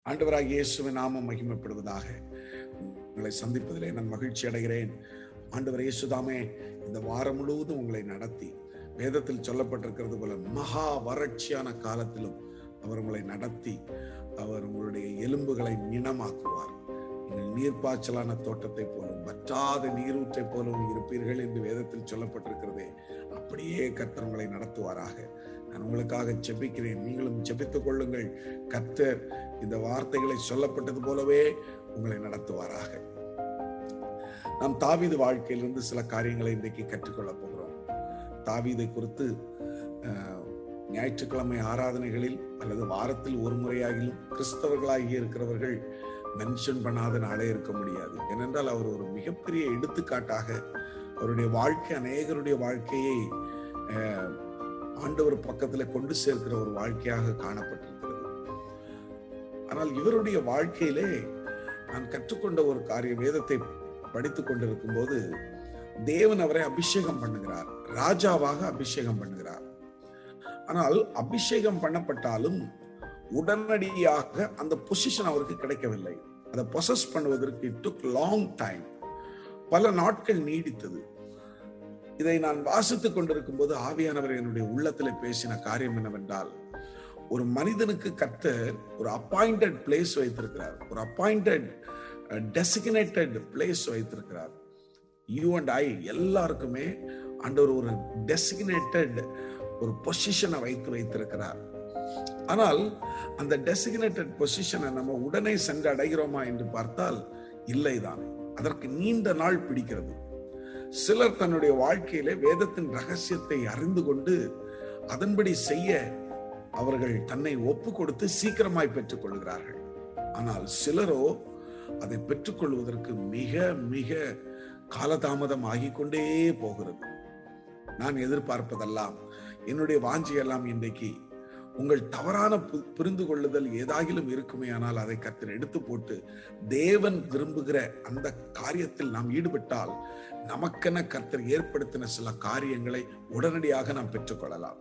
ஆண்டவராகிய இயேசுவின் நாமம் மகிமைப்படுவதாக. உங்களை சந்திப்பதிலே நான் மகிழ்ச்சி அடைகிறேன். ஆண்டவர் இயேசுதாமே இந்த வாரம் முழுவதும் உங்களை நடத்தி, வேதத்தில் சொல்லப்பட்டிருக்கிறது போல மகா வறட்சியான காலத்திலும் அவர் உங்களை நடத்தி, அவர் உங்களுடைய எலும்புகளை நினமாக்குவார். நீங்கள் நீர்ப்பாய்ச்சலான தோட்டத்தை போலும் வற்றாத நீரூற்றை போலும் இருப்பீர்கள் என்று வேதத்தில் சொல்லப்பட்டிருக்கிறதே, அப்படியே கர்த்தர் உங்களை நடத்துவாராக. நான் உங்களுக்காக ஜெபிக்கிறேன். நீங்களும் ஜெபித்துக் கொள்ளுங்கள். கர்த்தர் இந்த வார்த்தைகளை சொல்லப்பட்டது போலவே உங்களை நடத்துவாராக. நாம் தாவீது வாழ்க்கையிலிருந்து சில காரியங்களை இன்றைக்கு கற்றுக்கொள்ள போகிறோம். தாவீதை குறித்து ஞாயிற்றுக்கிழமை ஆராதனைகளில் அல்லது வாரத்தில் ஒரு முறையாகிலும் கிறிஸ்தவர்களாகி இருக்கிறவர்கள் மென்ஷன் பண்ணாத நாளே இருக்க முடியாது. ஏனென்றால் அவர் ஒரு மிகப்பெரிய எடுத்துக்காட்டாக, அவருடைய வாழ்க்கை அநேகருடைய வாழ்க்கையை ஆண்டவர் பக்கத்துல கொண்டு சேர்க்கிற ஒரு வாழ்க்கையாக காணப்பட்டிருக்கிறது. ஆனால் இவருடைய வாழ்க்கையிலே நான் கற்றுக்கொண்ட ஒரு காரியம், வேதத்தை படித்துக் கொண்டிருக்கும் போது தேவன் அவரை அபிஷேகம் பண்ணுகிறார், ராஜாவாக அபிஷேகம் பண்ணுகிறார். ஆனால் அபிஷேகம் பண்ணப்பட்டாலும் உடனடியாக அந்த பொசிஷன் அவருக்கு கிடைக்கவில்லை. அதை பொசஸ் பண்ணுவதற்கு இட் டுக் லாங் டைம், பல நாட்கள் நீடித்தது. இதை நான் வாசித்துக் கொண்டிருக்கும் போது ஆவியானவர் என்னுடைய உள்ளத்தில் பேசின காரியம் என்னவென்றால், ஒரு மனிதனுக்கு கர்த்தர் ஒரு அப்பாயிண்டட் பிளேஸ் வைத்திருக்கிறார், ஒரு அப்பாயிண்டட் டெசிக்னேட்டட் பிளேஸ் வைத்திருக்கிறார். யூ அண்ட் ஐ எல்லாருக்குமே ஆண்டவர் ஒரு டெசிக்னேட்டட் ஒரு பொசிஷனை வைத்திருக்கிறார். ஆனால் அந்த டெசிக்னேட்டட் பொசிஷனை நம்ம உடனே சென்று அடைகிறோமா என்று பார்த்தால் இல்லைதான். அதற்கு நீண்ட நாள் பிடிக்கிறது. சிலர் தன்னுடைய வாழ்க்கையிலே வேதத்தின் ரகசியத்தை அறிந்து கொண்டு அதன்படி செய்ய அவர்கள் தன்னை ஒப்பு கொடுத்து சீக்கிரமாய் பெற்றுக் கொள்கிறார்கள். ஆனால் சிலரோ அதை பெற்றுக்கொள்வதற்கு மிக மிக காலதாமதம் ஆகிக்கொண்டே போகிறது. நான் எதிர்பார்ப்பதெல்லாம், என்னுடைய வாஞ்சியெல்லாம் இன்றைக்கு உங்கள் தவறான புரிந்து கொள்ளுதல் ஏதாகிலும் இருக்குமே ஆனால் அதை கர்த்தர் எடுத்து போட்டு தேவன் விரும்புகிற அந்த காரியத்தில் நாம் ஈடுபட்டால் நமக்கென கர்த்தர் ஏற்படுத்தின சில காரியங்களை உடனடியாக நாம் பெற்றுக்கொள்ளலாம்.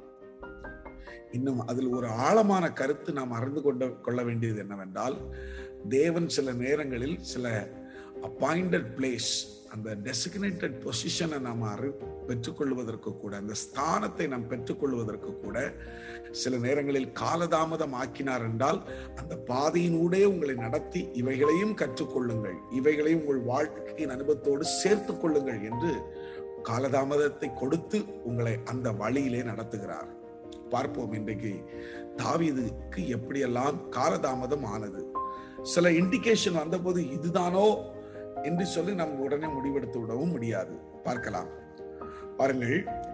இன்னும் அதில் ஒரு ஆழமான கருத்து நாம் அறிந்து கொள்ள வேண்டியது என்னவென்றால், தேவன் சில நேரங்களில் சில அப்பாயிண்டட் பிளேஸ், அந்த டெசிக்னேட்டட் பொசிஷனை நாம் பெற்றுக்கொள்வதற்கு கூட, அந்த ஸ்தானத்தை நாம் பெற்றுக்கொள்வதற்கு கூட சில நேரங்களில் காலதாமதம் ஆக்கினார் என்றால், அந்த பாதையினூடே உங்களை நடத்தி இவைகளையும் கற்றுக்கொள்ளுங்கள், இவைகளையும் உங்கள் வாழ்க்கையின் அனுபவத்தோடு சேர்த்துக் கொள்ளுங்கள் என்று காலதாமதத்தை கொடுத்து உங்களை அந்த வழியிலே நடத்துகிறார். பார்ப்போம் இன்றைக்கு தாவீதுக்கு எப்படியெல்லாம் காலதாமதம் ஆனது. சில இண்டிகேஷன் வந்தபோது இதுதானோ என்று சொல்லி நாம் உடனே முடிவெடுத்து விடவும் முடியாது. பார்க்கலாம், பாருங்கள்.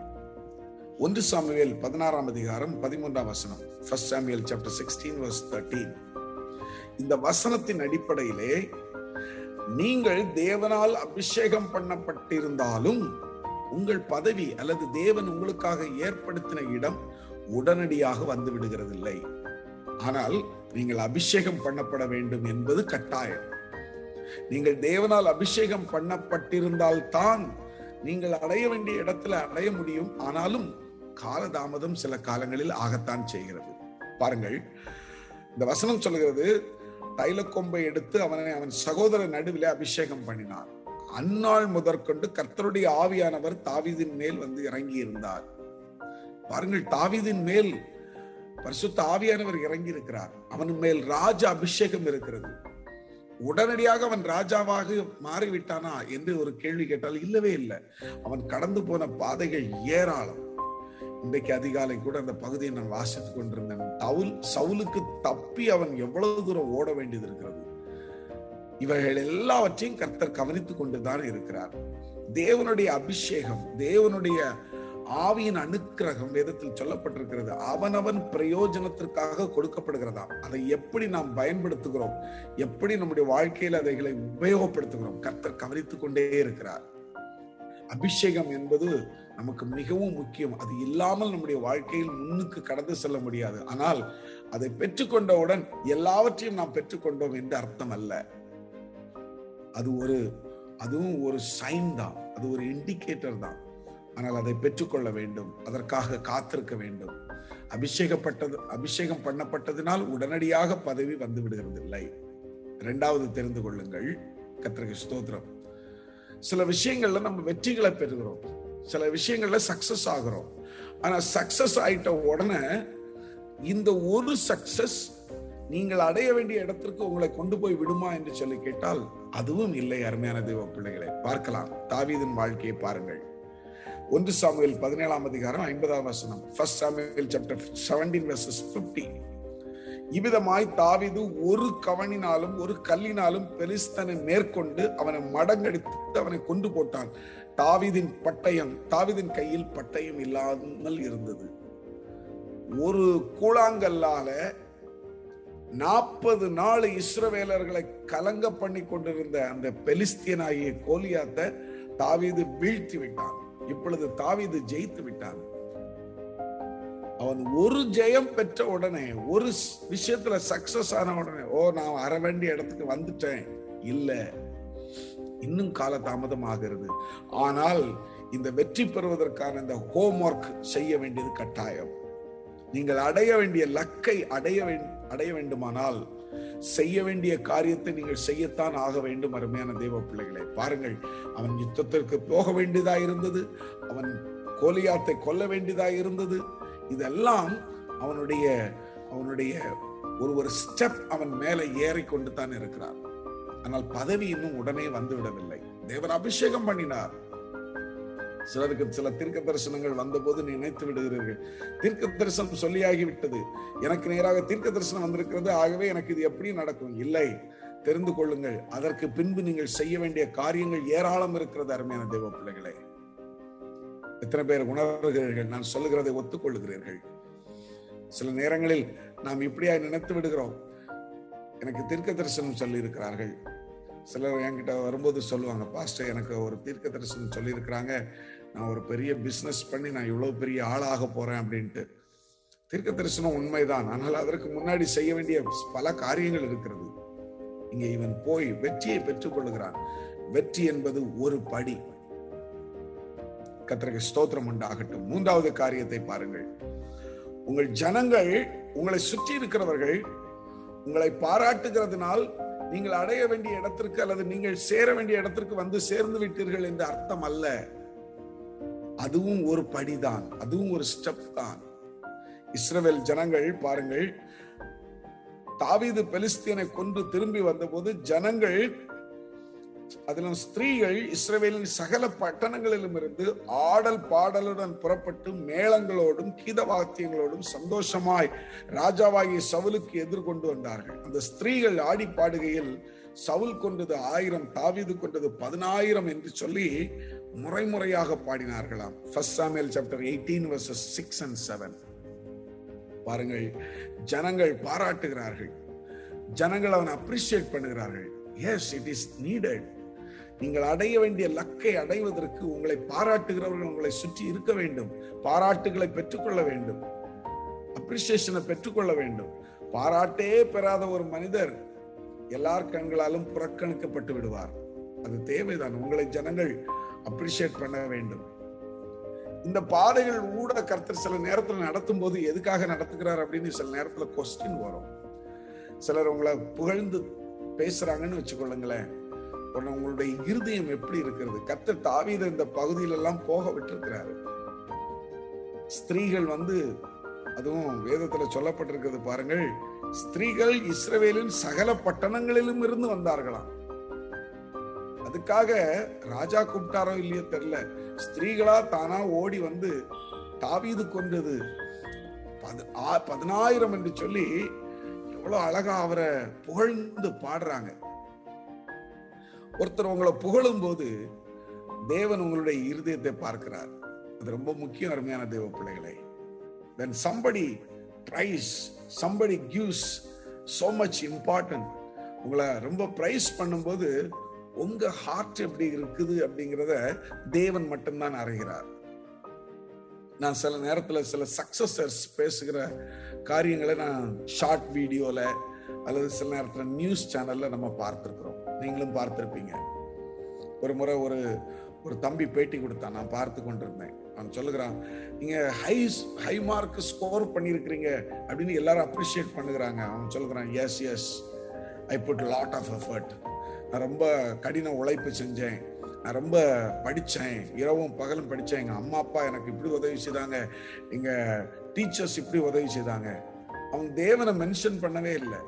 1 சாமுவேல் 16 அதிகாரம் 13 வசனம். 1 Samuel chapter 16 verse 13. இந்த வசனத்தின் அடிப்படையிலே, நீங்கள் தேவனால் அபிஷேகம் பண்ணப்பட்டிருந்தாலும் உங்கள் பதவி அல்லது தேவன் உங்களுக்காக ஏற்படுத்தின இடம் உடனடியாக வந்து விடுகிறதில்லை. ஆனால் நீங்கள் அபிஷேகம் பண்ணப்பட வேண்டும் என்பது கட்டாயம். நீங்கள் தேவனால் அபிஷேகம் பண்ணப்பட்டிருந்தால் தான் நீங்கள் அடைய வேண்டிய இடத்துல அடைய முடியும். ஆனாலும் காலதாமதம் சில காலங்களில் ஆகத்தான் செய்கிறது. பாருங்கள், இந்த வசனம் சொல்கிறது, தைலக்கொம்பை எடுத்து அவன் சகோதர நடுவிலே அபிஷேகம் பண்ணினார். அந்நாள் முதற்கொண்டு கர்த்தருடைய ஆவியானவர் தாவீதின் மேல் வந்து இறங்கி இருந்தார். பாருங்கள், தாவீதின் மேல் பரிசுத்த ஆவியானவர் இறங்கி இருக்கிறார். அவன் மேல் ராஜ அபிஷேகம் இருக்கிறது. உடனடியாக அவன் ராஜாவாக மாறிவிட்டானா என்று ஒரு கேள்வி கேட்டால் இல்லவே இல்லை. அவன் கடந்து போன பாதைகள் ஏராளம். இன்றைக்கு அதிகாலை கூட அந்த பகுதியை நான் வாசித்துக் கொண்டிருந்தேன். சவுலுக்கு தப்பி அவன் எவ்வளவு தூரம் ஓட வேண்டியது இருக்கிறது. இவைகள் எல்லாவற்றையும் கர்த்தர் கவனித்துக் கொண்டுதான் இருக்கிறார். தேவனுடைய அபிஷேகம், தேவனுடைய ஆவியின் அனுக்கிரகம் வேதத்தில் சொல்லப்பட்டிருக்கிறது. அவனவன் பிரயோஜனத்திற்காக கொடுக்கப்படுகிறதாம். அதை எப்படி நாம் பயன்படுத்துகிறோம், எப்படி நம்முடைய வாழ்க்கையில் அதைகளை உபயோகப்படுத்துகிறோம், கர்த்தர் கவனித்துக் கொண்டே இருக்கிறார். அபிஷேகம் என்பது நமக்கு மிகவும் முக்கியம். அது இல்லாமல் நம்முடைய வாழ்க்கையில் முன்னுக்கு கடந்து செல்ல முடியாது. ஆனால் அதை பெற்றுக்கொண்டவுடன் எல்லாவற்றையும் நாம் பெற்றுக்கொண்டோம் என்று அர்த்தம் அல்ல. அதுவும் ஒரு சைன் தான், அது ஒரு இண்டிகேட்டர் தான். ஆனால் அதை பெற்றுக்கொள்ள வேண்டும், அதற்காக காத்திருக்க வேண்டும். அபிஷேகம் பண்ணப்பட்டதினால் உடனடியாக பதவி வந்து விடுகிறது இல்லை. இரண்டாவது தெரிந்து கொள்ளுங்கள், கர்த்தருக்கு ஸ்தோத்திரம், சில விஷயங்கள்ல நம்ம வெற்றிகளை பெறுகிறோம், சில விஷயங்கள்ல சக்சஸ் ஆகிறோம். ஆனா சக்சஸ் ஆயிட்ட உடனே இந்த ஒரு சக்சஸ் நீங்கள் அடைய வேண்டிய இடத்திற்கு உங்களை கொண்டு போய் விடுமா என்று சொல்லி கேட்டால் அதுவும் இல்லை. அருமையான தேவ பிள்ளைகளை பார்க்கலாம். தாவீதின் வாழ்க்கையை பாருங்கள். 1 சாமுவேல் 17ஆம் அதிகாரம் 50ஆம் வசனம். 1 Samuel chapter 17 verses 50. இவ்விதமாய் தாவீது ஒரு கவனினாலும் ஒரு கல்லினாலும் பெலிஸ்தனை மேற்கொண்டு அவனை மடங்கடித்து அவனை கொண்டு போட்டான். தாவீதின் கையில் பட்டயம் இல்லாமல் இருந்தது. ஒரு கூழாங்கல்லால 40 நாள் இஸ்ரவேலர்களை கலங்க பண்ணி கொண்டிருந்த அந்த பெலிஸ்தியனாகிய கோலியாத்தை தாவீது வீழ்த்தி விட்டான். இப்பொழுது தாவீது ஜெயித்து விட்டான். அவன் ஒரு ஜெயம் பெற்ற உடனே, ஒரு விஷயத்துல சக்சஸ் ஆன உடனே, நான் வர வேண்டிய இடத்துக்கு வந்துட்டேன், இல்ல, இன்னும் கால தாமதம் ஆகிறது. ஆனால் இந்த வெற்றி பெறுவதற்கான இந்த ஹோம்வொர்க் செய்ய வேண்டியது கட்டாயம். நீங்கள் அடைய வேண்டிய லக்கை அடைய வேண்டுமானால் செய்ய வேண்டிய காரியத்தை நீங்கள் செய்யத்தான் ஆக வேண்டும். அருமையான தேவ பிள்ளைகளை பாருங்கள். அவன் யுத்தத்திற்கு போக வேண்டியதா இருந்தது, அவன் கோலியாத்தை கொல்ல வேண்டியதா இருந்தது. இதெல்லாம் அவனுடைய ஒரு ஸ்டெப் அவன் மேல ஏறிக்கொண்டு தான் இருக்கிறான். ஆனால் பதவி இன்னும் உடனே வந்து விடவில்லை. தேவன் அபிஷேகம் பண்ணினார். சிலருக்கு சில தீர்க்க தரிசனங்கள் வந்தபோது நினைத்து விடுகிறீர்கள், தீர்க்க தரிசனம் சொல்லியாகிவிட்டது, எனக்கு நேராக தீர்க்க தரிசனம் வந்திருக்கிறது, ஆகவே எனக்கு இது எப்படி நடக்கும். இல்லை, தெரிந்து கொள்ளுங்கள், அதற்கு பின்பு நீங்கள் செய்ய வேண்டிய காரியங்கள் ஏராளம் இருக்கிறது. அருமையான தேவ பிள்ளைகளே, எத்தனை பேர் உணர்கிறீர்கள்? நான் சொல்லுகிறதை ஒத்துக்கொள்ளுகிறீர்கள்? சில நேரங்களில் நாம் இப்படியா நினைத்து விடுகிறோம், எனக்கு தீர்க்க தரிசனம் சொல்லி இருக்கிறார்கள். சிலர் என்கிட்ட வரும்போது சொல்லுவாங்க, பாஸ்டர் எனக்கு ஒரு தீர்க்க தரிசனம் சொல்லி இருக்கிறாங்க, நான் ஒரு பெரிய பிசினஸ் பண்ணி நான் இவ்வளவு பெரிய ஆளாக போறேன் அப்படின்ட்டு. தீர்க்க தரிசனம் உண்மைதான், ஆனால் அதற்கு முன்னாடி செய்ய வேண்டிய பல காரியங்கள் இருக்கிறது. இங்கே இவன் போய் வெற்றியை பெற்றுக் கொள்ளுகிறான். வெற்றி என்பது ஒரு படி. கர்த்தருக்கு ஸ்தோத்திரம் உண்டாகட்டும். மூன்றாவது காரியத்தை பாருங்கள். உங்கள் ஜனங்கள், உங்களை சுற்றி இருக்கிறவர்கள் உங்களை பாராட்டுகிறதுனால் நீங்கள் அடைய வேண்டிய இடத்திற்கு அல்லது நீங்கள் சேர வேண்டிய இடத்திற்கு வந்து சேர்ந்து விட்டீர்கள் என்று அர்த்தம் அல்ல. அதுவும் ஒரு படிதான், அதுவும் ஒரு ஸ்டெப் தான். இஸ்ரவேல் ஜனங்கள் பாருங்கள், தாவீது பெலிஸ்தியனை கொன்று திரும்பி வந்தபோது ஜனங்கள், அதிலும் ஸ்திரீகள் இஸ்ரவேலின் சகல பட்டணங்களிலும் இருந்து ஆடல் பாடலுடன் புறப்பட்டு மேளங்களோடும் கீத வாத்தியங்களோடும் சந்தோஷமாய் ராஜாவாகிய சவுலுக்கு எதிர்கொண்டு வந்தார்கள். அந்த ஸ்திரீகள் ஆடி பாடுகையில் சவுல் கொண்டது 1000, தாவீது கொண்டது 10,000 என்று சொல்லி முறையாக பாடினார்களாம். 1 Samuel chapter 18 verses 6 and 7. பாருங்கள், ஜனங்கள் பாராட்டுகிறார்கள், ஜனங்கள் அவனை அப்ரிஷியேட் பண்ணுகிறார்கள். Yes, it is needed. நீங்கள் அடைய வேண்டிய லக்கை அடைவதற்கு உங்களை பாராட்டுகிறவர்கள் உங்களை சுற்றி இருக்க வேண்டும். பாராட்டுகளை பெற்றுக்கொள்ள வேண்டும், அப்ரிசியேஷனை பெற்றுக்கொள்ள வேண்டும். பாராட்டே பெறாத ஒரு மனிதர் எல்லார் கண்களாலும் புறக்கணிக்கப்பட்டு விடுவார். அது தேவைதான். உங்களை ஜனங்கள் அப்ரிஷியேட் பண்ண வேண்டும். இந்த பாதைகள் ஊட கர்த்தர் சில நேரத்தில் நடத்தும் போது எதுக்காக நடத்துகிறார் அப்படின்னு சில நேரத்துல கொஸ்டின் வரும். சிலர் உங்களை புகழ்ந்து பேசுறாங்கன்னு வச்சுக்கொள்ளுங்களேன், உங்களுடைய இருதயம் எப்படி இருக்கிறது? கர்த்தர் தாவீதை இந்த பகுதியில எல்லாம் போக விட்டிருக்கிறாரு. ஸ்திரீகள் அதுவும் வேதத்துல சொல்லப்பட்டிருக்கிறது பாருங்கள், ஸ்திரீகள் இஸ்ரவேலின் சகல பட்டணங்களிலும் இருந்து வந்தார்களாம். அதுக்காக ராஜா கூப்பிட்டாரோ இல்லையோ தெரியல, ஸ்திரீகளா தானா ஓடி வந்து தாவீது கொண்டது 10,000 என்று சொல்லி எவ்வளவு அழகா அவரை புகழ்ந்து பாடுறாங்க. ஒருத்தர் உங்களை புகழும் போது தேவன் உங்களுடைய இருதயத்தை பார்க்கிறார். அது ரொம்ப முக்கியம். அருமையான தேவ பிள்ளைகளை, when somebody praise, somebody gives so much important, உங்களை ரொம்ப பிரைஸ் பண்ணும்போது உங்க ஹார்ட் எப்படி இருக்குது அப்படிங்கிறத தேவன் மட்டும்தான் அறிகிறார். நான் சில நேரத்துல சில சக்சஸர்ஸ் பேசுகிற காரியங்களை நான் ஷார்ட் வீடியோல அல்லது சில நேரத்துல நியூஸ் சேனல்ல நம்ம பார்த்திருக்கிறோம். நீங்களும் பார்த்திருப்பீங்க. ஒரு முறை ஒரு தம்பி பேட்டி கொடுத்தான், நான் பார்த்து கொண்டிருந்தேன். அவன் சொல்லுகிறான், நீங்க ஹை மார்க் ஸ்கோர் பண்ணியிருக்கிறீங்க அப்படின்னு எல்லாரும் அப்ரிஷியேட் பண்ணுகிறாங்க. அவன் சொல்லுகிறான், yes yes I put lot of effort. நான் ரொம்ப கடின உழைப்பு செஞ்சேன், நான் ரொம்ப படித்தேன், இரவும் பகலும் படித்தேன். எங்கள் அம்மா அப்பா எனக்கு இப்படி உதவி செய்தாங்க, எங்கள் டீச்சர்ஸ் இப்படி உதவி செய்தாங்க. அவன் தேவனை மென்ஷன் பண்ணவே இல்லை.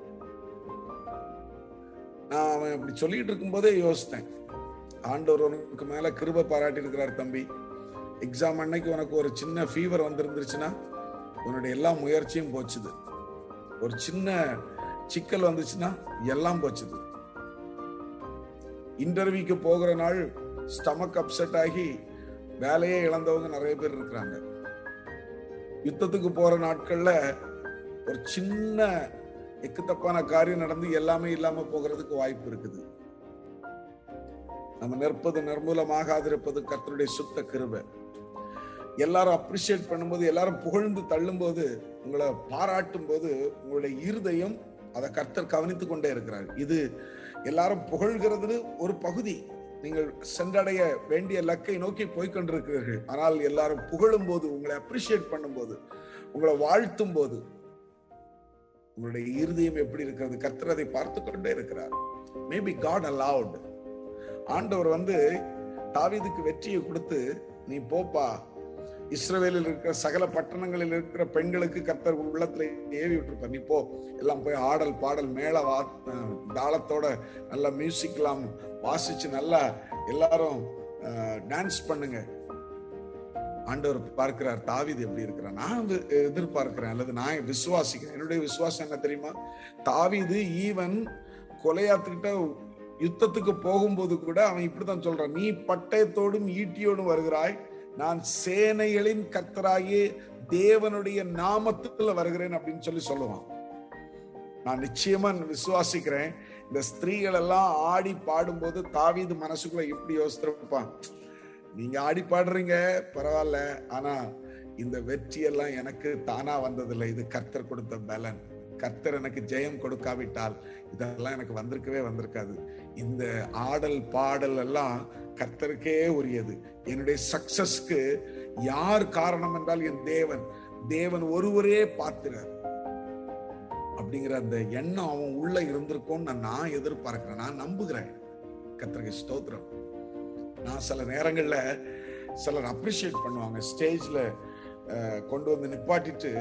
நான் அவன் இப்படி சொல்லிட்டு இருக்கும் போதே யோசித்தேன், ஆண்டவர் உனக்கு மேல கிருபை பாராட்டி இருக்கிறார் தம்பி. எக்ஸாம் அன்னைக்கு உனக்கு ஒரு சின்ன ஃபீவர் வந்துருந்துருச்சுன்னா உன்னுடைய எல்லா முயற்சியும் போச்சுது. ஒரு சின்ன சிக்கல் வந்துச்சுன்னா எல்லாம் போச்சுது. இன்டர்வியூக்கு போகிற நாள் ஸ்டமக் அப்செட் ஆகி வேலையே இழந்தவங்க நிறைய பேர் இருக்கிறாங்க. யுத்தத்துக்கு போற நாட்கள்ல ஒரு சின்ன எக்குத்தப்பான காரியம் நடந்து எல்லாமே இல்லாம போகிறதுக்கு வாய்ப்பு இருக்குது. நம்ம நிற்பது நிர்மூலமாகாதிருப்பது கர்த்தருடைய சுத்த கிருபை. எல்லாரும் அப்ரிஷியேட் பண்ணும்போது, எல்லாரும் புகழ்ந்து தள்ளும் போது, உங்களை பாராட்டும் போது உங்களுடைய இருதயம் அதை கர்த்தர் கவனித்துக் கொண்டே இருக்கிறார். இது எல்லாரும் புகழ்கிறது ஒரு பகுதி. நீங்கள் சென்றடைய வேண்டிய லக்கை நோக்கி போய்கொண்டிருக்கிறீர்கள். ஆனால் எல்லாரும் புகழும் போது, உங்களை அப்ரிஷியேட் பண்ணும் போது, உங்களை வாழ்த்தும் போது உங்களுடைய இருதயம் எப்படி இருக்கிறது? கர்த்தர் அதை பார்த்து கொண்டே இருக்கிறார். Maybe God allowed. ஆண்டவர் தாவீதுக்கு வெற்றியை கொடுத்து, நீ போப்பா, இஸ்ரவேலில் இருக்கிற சகல பட்டணங்களில் இருக்கிற பெண்களுக்கு கர்த்தர் உள்ளத்துல ஏவி விட்டுருப்பார், நீ போ, எல்லாம் போய் ஆடல் பாடல் மேல தாளத்தோட நல்லா மியூசிக் எல்லாம் வாசிச்சு நல்லா எல்லாரும் டான்ஸ் பண்ணுங்க. ஆண்டவர் பார்க்கிறார், தாவீது எப்படி இருக்கிறான். நான் எதிர்பார்க்கிறேன், அல்லது நான் விசுவாசிக்கிறேன். என்னுடைய விசுவாசம் என்ன தெரியுமா? தாவீது ஈவன் கொலையாத்துக்கிட்ட யுத்தத்துக்கு போகும்போது கூட அவன் இப்படித்தான் சொல்றான், நீ பட்டயத்தோடும் ஈட்டியோடும் வருகிறாய், நான் சேனைகளின் கர்த்தராகிய தேவனுடைய நாமத்துல வருகிறேன் அப்படின்னு சொல்லுவான். நான் நிச்சயமா விசுவாசிக்கிறேன், இந்த ஸ்திரீகள் எல்லாம் ஆடி பாடும்போது தாவீது மனசுக்குள்ள எப்படி யோசிச்சிருப்பான், நீங்க ஆடி பாடுறீங்க பரவாயில்ல, ஆனா இந்த வெற்றி எல்லாம் எனக்கு தானா வந்ததில்லை, இது கர்த்தர் கொடுத்த பலன். கர்த்தர் எனக்கு ஜெயம் கொடுக்காவிட்டால் இதெல்லாம் எனக்கு வந்திருக்காது. இந்த ஆடல் பாடல் எல்லாம் கர்த்தருக்கே உரியது. என்னுடைய சக்சஸ்க்கு யார் காரணம் என்றால் என் தேவன் ஒருவரே பாத்திரர் அப்படிங்கிற அந்த எண்ணம் அவன் உள்ள இருந்திருக்கும்னு நான் எதிர்பார்க்கிறேன், நான் நம்புகிறேன். கர்த்தருக்கு ஸ்தோத்திரம். நான் சில நேரங்கள்ல சிலர் அப்ரிஷியேட் பண்ணுவாங்க, ஸ்டேஜ்ல கொண்டு வந்து நிப்பாட்டிட்டு,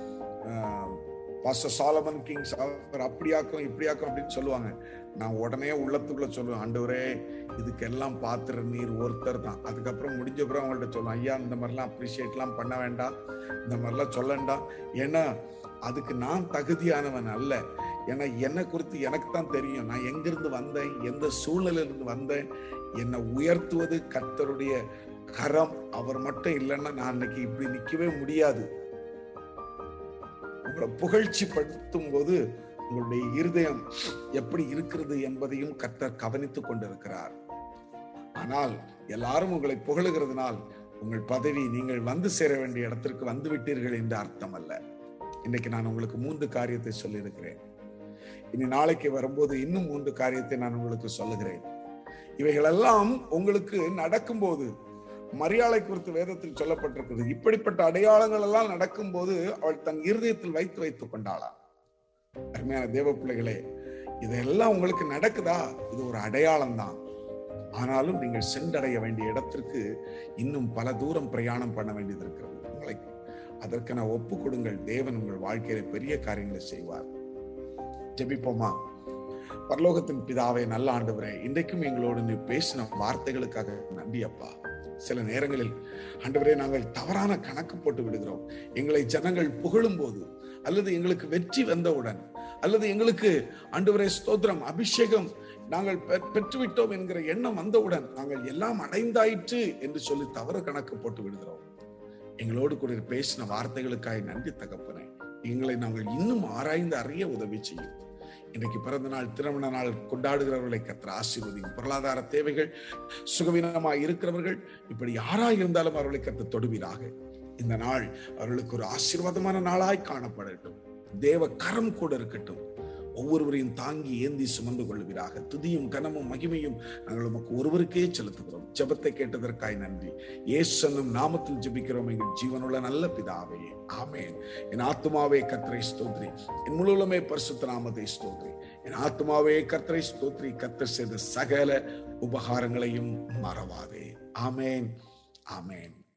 பாஸ்டர் சாலமன் கிங்ஸ் அவர் அப்படியாக்கும் இப்படியாக்கும் அப்படின்னு சொல்லுவாங்க. நான் உடனே உள்ளத்துக்குள்ள சொல்லுவேன், ஆண்டவரே இதுக்கெல்லாம் பாத்திர நீர் ஒருத்தர் தான். அதுக்கப்புறம் முடிஞ்ச பிறகு அவங்கள்ட்ட சொல்லுவேன், ஐயா இந்த மாதிரிலாம் அப்ரிஷியேட்லாம் பண்ண வேண்டாம், இந்த மாதிரிலாம் சொல்ல வேண்டாம், ஏன்னா அதுக்கு நான் தகுதியானவன் அல்ல. ஏன்னா என்னை குறித்து எனக்கு தான் தெரியும், நான் எங்கிருந்து வந்தேன், எந்த சூழ்நிலையிலிருந்து வந்தேன். என்னை உயர்த்துவது கர்த்தருடைய கரம். அவர் மட்டும் இல்லைன்னா நான் இன்னைக்கு இப்படி நிற்கவே முடியாது. உங்களை புகழ்ச்சி படுத்தும் போது உங்களுடைய இருதயம் எப்படி இருக்கிறது என்பதையும் கர்த்தர் கவனித்துக் கொண்டிருக்கிறார். ஆனால் எல்லாரும் உங்களை புகழுகிறதுனால் உங்கள் பதவி, நீங்கள் வந்து சேர வேண்டிய இடத்திற்கு வந்து விட்டீர்கள் என்று அர்த்தம் அல்ல. இன்னைக்கு நான் உங்களுக்கு 3 காரியத்தை சொல்லியிருக்கிறேன். இனி நாளைக்கு வரும்போது இன்னும் 3 காரியத்தை நான் உங்களுக்கு சொல்லுகிறேன். இவைகளெல்லாம் உங்களுக்கு நடக்கும்போது, மரியாதை குறித்து வேதத்தில் சொல்லப்பட்டிருக்கிறது, இப்படிப்பட்ட அடையாளங்கள் எல்லாம் நடக்கும் போது அவள் தன் இருதயத்தில் வைத்துக் கொண்டாளாம். அருமையான தேவ பிள்ளைகளே, இதெல்லாம் உங்களுக்கு நடக்குதா? இது ஒரு அடையாளம் தான். ஆனாலும் நீங்கள் சென்றடைய வேண்டிய இடத்திற்கு இன்னும் பல தூரம் பிரயாணம் பண்ண வேண்டியது இருக்கிறது. உங்களை அதற்கென ஒப்பு கொடுங்கள். தேவன் உங்கள் வாழ்க்கையில பெரிய காரியங்களை செய்வார். ஜெபிப்போமா. பரலோகத்தின் பிதாவே, நல்ல ஆண்டவரே, இன்றைக்கும் எங்களோடு நீ பேசின வார்த்தைகளுக்காக நன்றி அப்பா. சில நேரங்களில் ஆண்டவரே நாங்கள் தவறான கணக்கு போட்டு விடுகிறோம். எங்களை ஜனங்கள் புகழும் போது, அல்லது எங்களுக்கு வெற்றி வந்தவுடன், அல்லது எங்களுக்கு ஆண்டவரே ஸ்தோத்திரம் அபிஷேகம் நாங்கள் பெற்றுவிட்டோம் என்கிற எண்ணம் வந்தவுடன் நாங்கள் எல்லாம் அடைந்தாயிற்று என்று சொல்லி தவறு கணக்கு போட்டு விடுகிறோம். எங்களோடு கூட பேசின வார்த்தைகளுக்காக நன்றி தகப்பனே. எங்களை நாங்கள் இன்னும் ஆராய்ந்து அறிய உதவி செய்யும். இன்றைக்கு பிறந்த நாள், திருமண நாள் கொண்டாடுகிறவர்களை கர்த்தர் ஆசீர்வதியும். பொருளாதார தேவைகள், சுகவீனமாய் இருக்கிறவர்கள், இப்படி யாராய் இருந்தாலும் அவர்களை கர்த்தர் தொடுவீராக. இந்த நாள் அவர்களுக்கு ஒரு ஆசீர்வாதமான நாளாய் காணப்படட்டும். தேவ கரம் கூட இருக்கட்டும். ஒவ்வொருவரையும் தாங்கி ஏந்தி சுமந்து கொள்வீராக. துதியும் கனமும் மகிமையும் நாங்கள் உமக்கு ஒருவருக்கே செலுத்துகிறோம். ஜெபத்தை கேட்டதற்காய் நன்றி. இயேசுவின் நாமத்தில் ஜெபிக்கிறோம் எங்கள் ஜீவனுள்ள நல்ல பிதாவே, ஆமென். என் ஆத்துமாவே கர்த்தரை ஸ்தோத்திரி, என் முழுவதுமே பரிசுத்த நாமத்தை ஸ்தோத்திரி. என் ஆத்துமாவே கர்த்தரை ஸ்தோத்திரி, கர்த்தர் செய்த சகல உபகாரங்களையும் மறவாதே. ஆமென், ஆமென்.